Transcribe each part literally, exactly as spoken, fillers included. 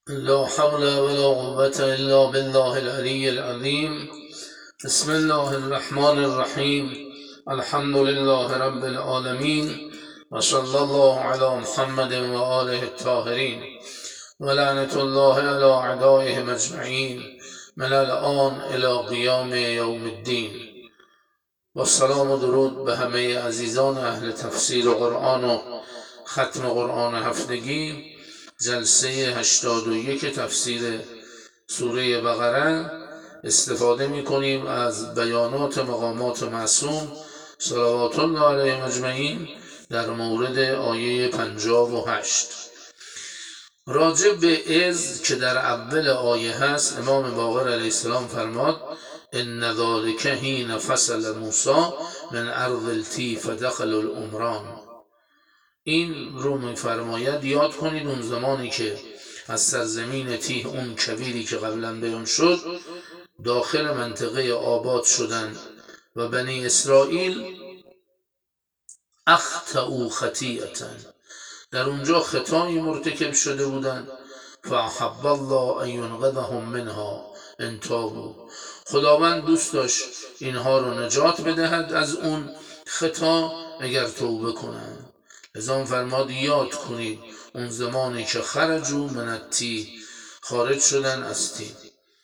لا حول ولا قوة إلا بالله العلي العظيم. بسم الله الرحمن الرحيم. الحمد لله رب العالمين، وصلى الله على محمد وآله الطاهرين، ولعنة الله على أعدائهم أجمعين من الآن إلى قيام يوم الدين. والسلام و درود به همه عزیزان اهل تفسیر قرآن و ختم قرآن هفتگی، جلسه هشتاد و یک تفسیر سوره بقره. استفاده می کنیم از بیانات مقامات معصوم صلوات الله علیهم اجمعین در مورد آیه پنجاه و هشت. راجع به اذ که در اول آیه هست، امام باقر علیه السلام فرماد ان ذلک حین فصل موسی من ارض التی فدخل العمران. این رو میفرماید یاد کنید اون زمانی که از سرزمین تیه، اون کبیری که قبلا بیان شد، داخل منطقه آباد شدند و بنی اسرائیل اخطئوا خطیئة، در اونجا خطایی مرتکب شده بودند. فاحب الله ان ینقذهم منها ان تابوا، خداوند دوست داشت اینها رو نجات بدهد از اون خطا اگر توبه کنند. لذا فرماد یاد کنید اون زمانی که خرجوا من التی، خارج شدن از تی.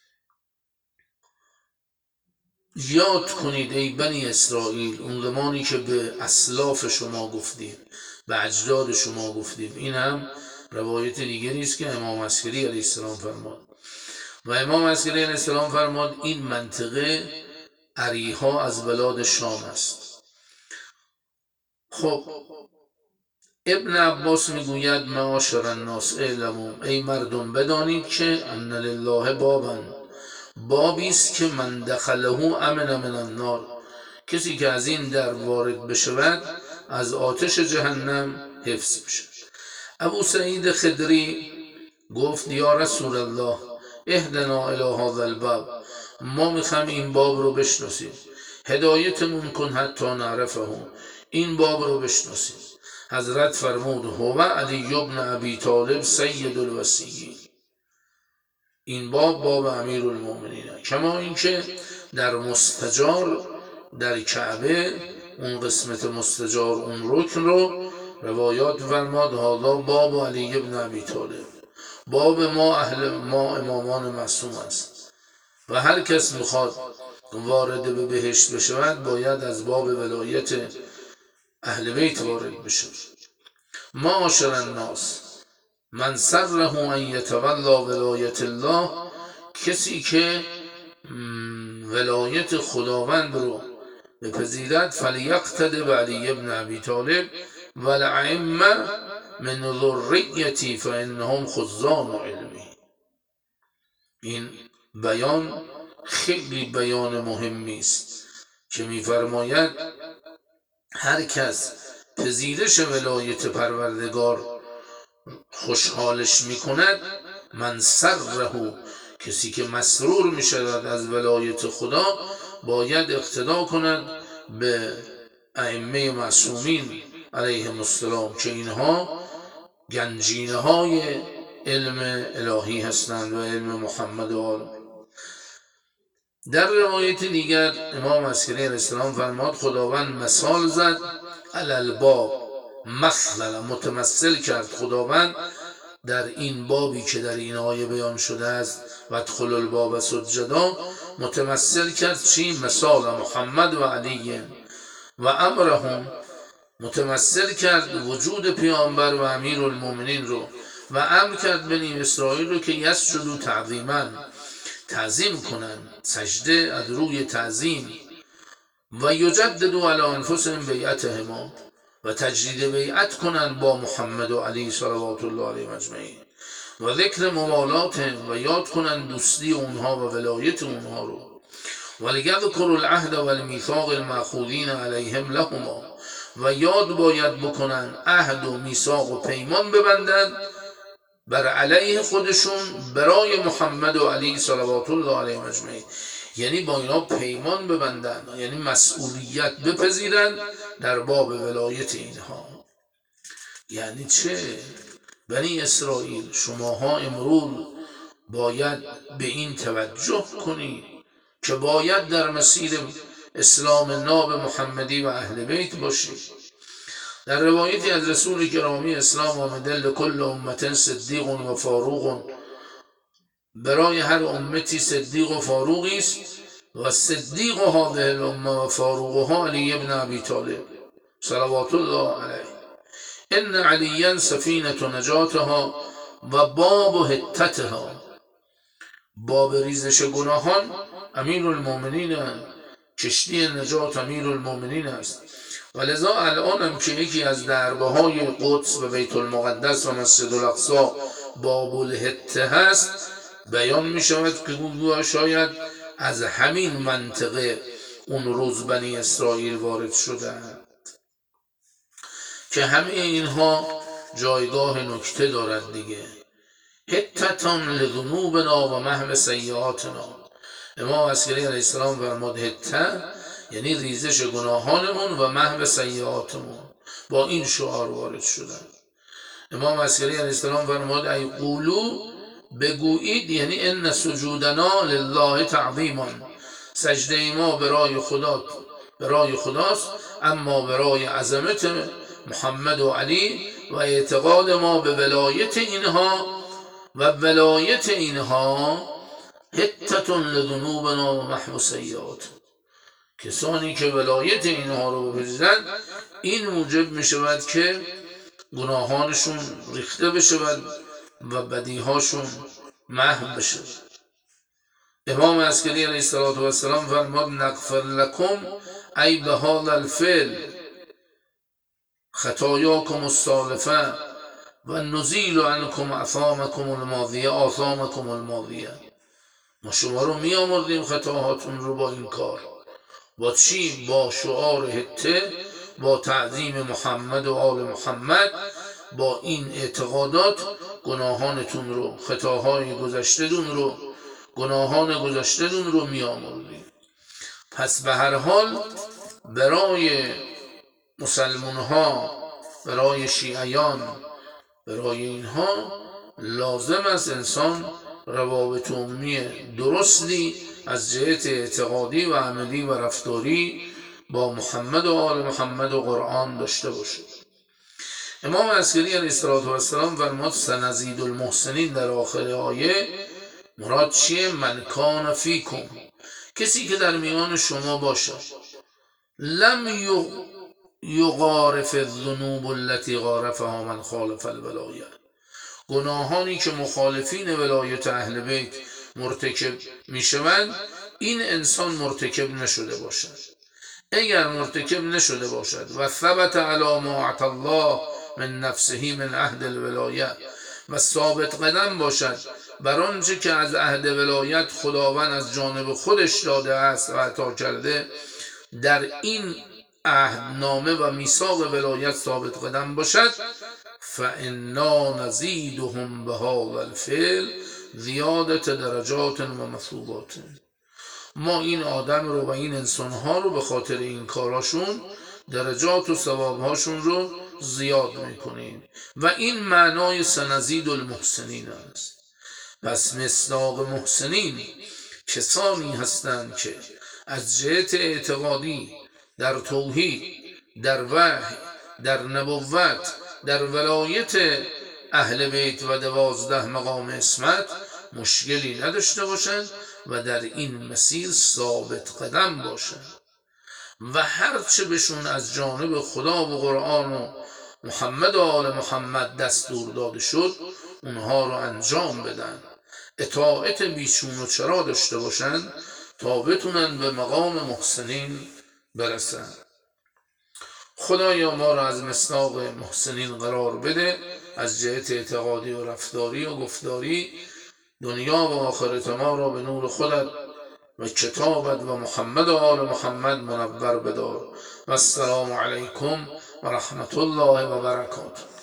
یاد کنید ای بنی اسرائیل اون زمانی که به اسلاف شما گفتیم، به اجداد شما گفتیم. این هم روایت دیگری است که امام عسکری علیه السلام فرماد. و امام عسکری علیه السلام فرماد این منطقه اریحا از بلاد شام است. خب ابن عباس میگوید معاشر الناس اعلموا، ای مردم بدانید که ان لله بابا، بابی است که من دخله امن من النار، کسی که از این در وارد بشود از آتش جهنم حفظ بشد. ابو سعید خدری گفت یا رسول الله اهدنا الی هذا الباب، ما میخوایم این باب رو بشناسیم، هدایتمون کن حتی نعرفه، این باب رو بشناسیم. حضرت فرمود هو علی بن ابی طالب سید الوصیین، این باب باب امیر المؤمنین. کما اینکه در مستجار در کعبه، اون قسمت مستجار، اون رکن رو روایات فرماد هذا باب علی بن ابی طالب، باب ما اهل ما امامان معصوم است و هر کس میخواد وارد به بهشت بشود باید از باب ولایت اهل بیت وارد بشه. معاشر الناس من سره ان یتولا ولایت الله، کسی که ولایت خداوند رو بپذیرد، فلیقتد بعلی ابن ابی طالب والائمه من ذریتی فانهم خزان علمی. این بیان خیلی بیان مهمی است که میفرماید هر کس پذیرش ولایت پروردگار خوشحالش میکند، من سره، کسی که مسرور میشود از ولایت خدا، باید اقتدا کند به ائمه معصومین علیهم السلام که اینها گنجینه های علم الهی هستند و علم محمد و آل. در روایت دیگر امام عسکری علیه السلام فرماد خداوند مثال زد علی الباب، مثلا متمثل کرد خداوند در این بابی که در این آیه بیان شده است و ادخلوا الباب سجدا، متمثل کرد چی؟ مثال محمد و علی و امرهم، متمثل کرد وجود پیامبر و امیر المؤمنین رو و امر کرد بنی اسرائیل رو که یسجدوا تعظیما، تعظیم کنند، سجده از روی تعظیم، و یجددوا علی انفسهم بیعتهما، و تجدید بیعت کنند با محمد و علی صلوات الله علیهم اجمعین، و ذکر موالاتهم، و یاد کنند دوستی اونها و ولایت اونها رو، و لیذکروا العهد و المیثاق المأخوذین علیهم لهما، و یاد باید بکنند عهد و میثاق و پیمان ببندند بر علیه خودشون برای محمد و علی صلوات الله علیهم اجمعین، یعنی با اینا پیمان ببندن، یعنی مسئولیت بپذیرند در باب ولایت اینها. یعنی چه؟ بنی اسرائیل شماها امروز باید به این توجه کنید که باید در مسیر اسلام ناب محمدی و اهل بیت باشید. در روایتی از رسول گرامی اسلام آمده لکل امت صدیق و فاروق، برای هر امتی صدیق و فاروقی است و صدیق هذه الامه و فاروقها علی ابن ابی طالب صلوات الله علیه. ان علیا سفینة نجاتها و باب حتتها، باب ریزش گناهان امیر المؤمنین، کشتی نجات امیر المؤمنین است. و لذا الان هم که یکی از دربه های قدس و بیت المقدس و مسجد الاقصی باب الحته هست، بیان می شود که گویا شاید از همین منطقه اون روز بنی اسرائیل وارد شدند که همه اینها جایگاه نکته دارد دیگه. حتتان لذنوبنا و محو سیئاتنا. امام عسکری علیه السلام فرمود حته یعنی ریزش گناهانمون و محو سیئاتمون، با این شعار وارد شدن. امام عسکری علیه السلام فرمود ای قولو، بگویید، یعنی ان سجودنا لله تعظیما، سجده ما برای خدا برای خداست، اما برای عظمت محمد و علی و اعتقاد ما به ولایت اینها و ولایت اینها حتتون لذنوبنا و محو سیئات. کسانی که ولایت اینها رو بپذیرند این موجب می شود که گناهانشون ریخته بشود و بدیهاشون محو بشه. امام عسکری علیه السلام فرمود نغفر لکم ای به هذا الفعل خطایاکم السالفه و نزیل عنکم آثامکم الماضیه آثامکم الماضیه. ما شما رو می آمردیم خطاهاتون رو با این کار. با چی؟ با شعار حته، با تعظیم محمد و آل محمد، با این اعتقادات گناهانتون رو، خطاهای گذشته‌تون رو، گناهان گذشته‌تون رو می آمردیم. پس به هر حال برای مسلمان ها، برای شیعیان، برای اینها لازم است انسان روابط عمومی درستی از جهت اعتقادی و عملی و رفتاری با محمد و آل محمد و قرآن داشته باشه. امام عسکری علیه السلام فرمود سنزید المحسنین در آخر آیه مراد چیه؟ من کان فیکم، کسی که در میان شما باشد لم یغارف الذنوب التي غارفها من خالف الولایه، گناهانی که مخالفین ولایت اهل بیت مرتکب می شوند این انسان مرتکب نشده باشد. اگر مرتکب نشده باشد و ثبت علی ما اعطى الله من نفسه من عهد الولایه و ثابت قدم باشد بر آنچه که از عهد ولایت خداوند از جانب خودش داده است و عطا کرده، در این عهدنامه و میثاق ولایت ثابت قدم باشد، فانا نزیدهم بهذا الفعل زیادت درجات و مثوبات. ما این آدم رو و این انسانها رو به خاطر این کاراشون درجات و ثوابهاشون رو زیاد میکنیم و این معنای سنزید المحسنین است. پس مصداق محسنین کسانی هستند که از جهت اعتقادی در توحید، در وحی، در نبوت، در ولایت اهل بیت و دوازده مقام اسمت مشکلی نداشته باشند و در این مسیر ثابت قدم باشند و هرچه بهشون از جانب خدا و قرآن و محمد و آل محمد دستور داده شد اونها رو انجام بدن، اطاعت بیچون و چرا داشته باشند تا بتونن به مقام محسنین برسن. خدایا ما را از مصداق محسنین قرار بده، از جهت اعتقادی و رفتاری و گفتاری دنیا و آخرت ما را به نور خودت و کتابت و محمد و آل محمد منور بدار. و السلام علیکم و رحمت الله و برکاته.